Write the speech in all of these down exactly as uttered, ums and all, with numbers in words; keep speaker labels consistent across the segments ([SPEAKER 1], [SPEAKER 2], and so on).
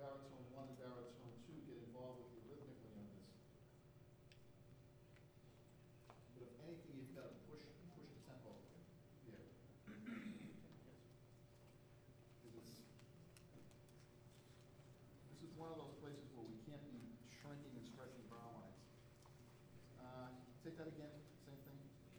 [SPEAKER 1] baritone one and baritone two get involved with you rhythmically on this. But if anything, you've got to push, push the tempo here. Because it's, this is one of those places where we can't be shrinking and stretching brow lines. Uh, take that again, same thing.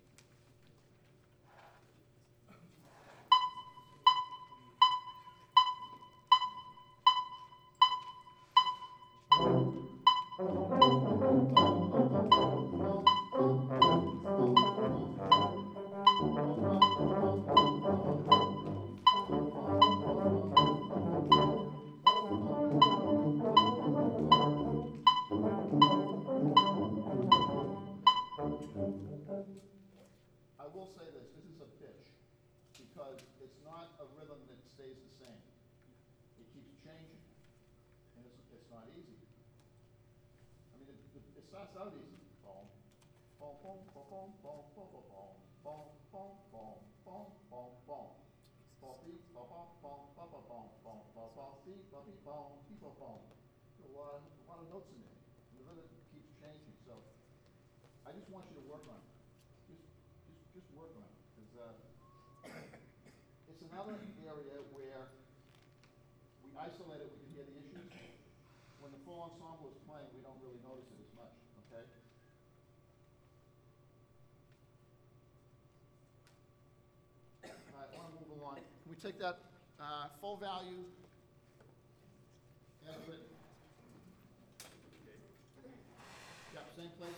[SPEAKER 1] I will say this, this is a pitch, because it's not a rhythm that stays the same. It keeps changing, and it's, it's not easy. I mean, it, it, it starts out easy. Boom, boom, boom, boom, boom, boom, boom, boom, boom, boom, boom, boom, boom, boom. Boom, beep, boom, boom, boom, boom, boom, boom, boom, boom, boom, beep, boom, beep, boom, beep, boom, boom. There's a lot, a lot of notes in there. And the rhythm keeps changing, so I just want you to work on it. Just, just, just work on it, because uh, it's another area where we isolate it, we can hear the issues. When the full ensemble is playing, we don't really notice it as much, okay? All right, I want to move along. Can we take that uh, full value as written? Yeah, same place.